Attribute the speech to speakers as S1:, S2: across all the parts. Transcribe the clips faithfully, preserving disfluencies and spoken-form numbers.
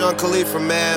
S1: Young Khalifa, man.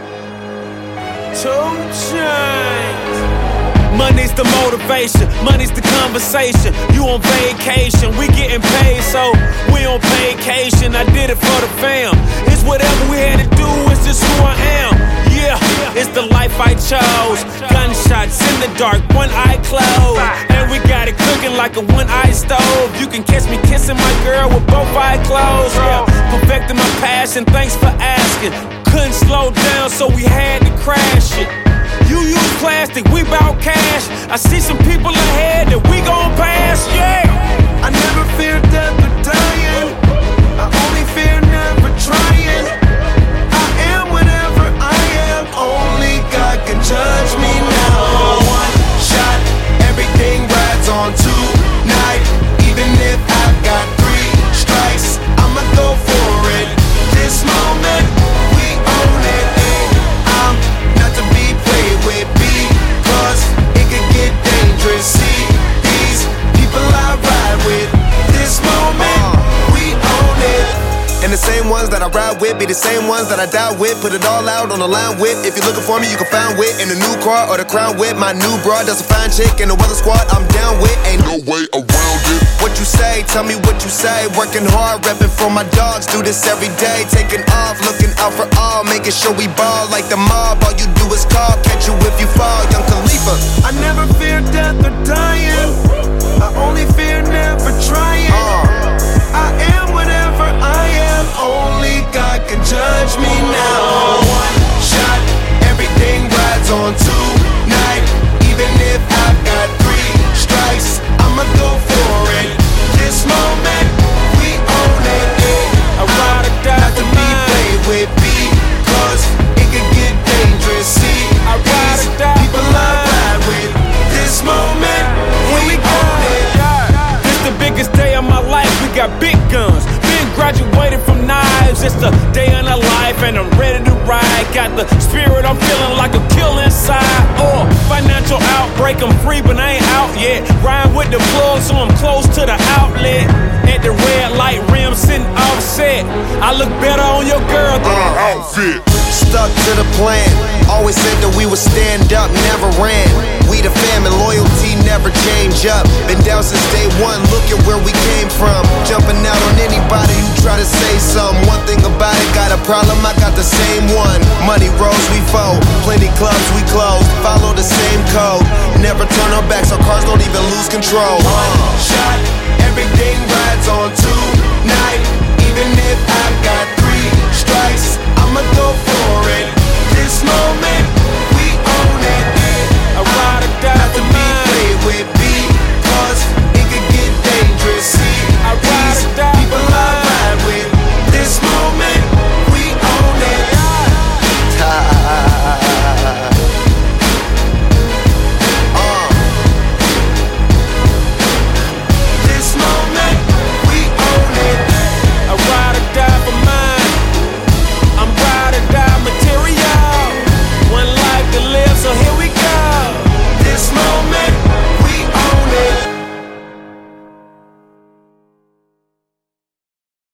S2: Two Chainz. Money's the motivation, money's the conversation. You on vacation, we getting paid, so we on vacation. I did it for the fam. It's whatever we had to do, it's just who I am. Yeah, it's the life I chose. Gunshots in the dark, one eye closed, and we got it cooking like a one-eye stove. You can catch me kissing my girl with both eyes closed. Yeah, perfecting my passion, thanks for asking. Couldn't slow down, so we had to crash it. You use plastic, we bout cash. I see some people ahead that we gon' pass, yeah.
S3: I never fear death or dying. I only fear never trying. I am whatever I am. Only God can judge me now. One shot, everything rides on tonight. Even if I've got three strikes, I'ma go for it. This moment, we own it. I'm not to be played with, because it could get dangerous. See these people I ride with. This moment, we own it.
S1: And the same ones that I ride with be the same ones that I die with. Put it all out on the line with. If you're looking for me, you can find wit in the new car or the crown with. My new broad does a fine chick in the weather squad. I'm down with, ain't no way around it. What you say, tell me what you say. Working hard, repping for my dogs. Do this every day, taking off, looking out for all, making sure we ball like the mob. All you do is call, catch you if you fall. Young Khalifa.
S3: I never fear death or dying. I only fear never trying.
S1: Uh.
S3: I am whatever I am. Only God can judge me now. One shot, everything rides on tonight. Even if I've got three strikes, I'ma go for it. This moment, we own it.
S2: I ride or die
S3: not to
S2: for
S3: be
S2: mine.
S3: played with, because it could get dangerous. See,
S2: I ride
S3: these
S2: or die
S3: people
S2: for
S3: I
S2: mine.
S3: ride with. This moment, we own it.
S2: This the biggest day of my life, we got big guns. Been graduated from knives, it's the day in a life and I'm ready to ride. Got the spirit, I'm feeling like a kill inside. Or financial outbreak, I'm free but I ain't out yet. Ride with the plug so I'm close to the outlet. At the red light rim sitting offset. I look better on your girl than an outfit.
S1: Stuck to the plan. Always said that we would stand up, never ran. We the fam and loyalty never change up. Been down since day one, look at where we came from. Jumping out on anybody who try to say something. One thing about it, got a problem, I got the same one. Money rolls, we fold. Plenty clubs, we close. Follow the same code. Never turn our backs, our cars don't even lose control.
S3: One shot,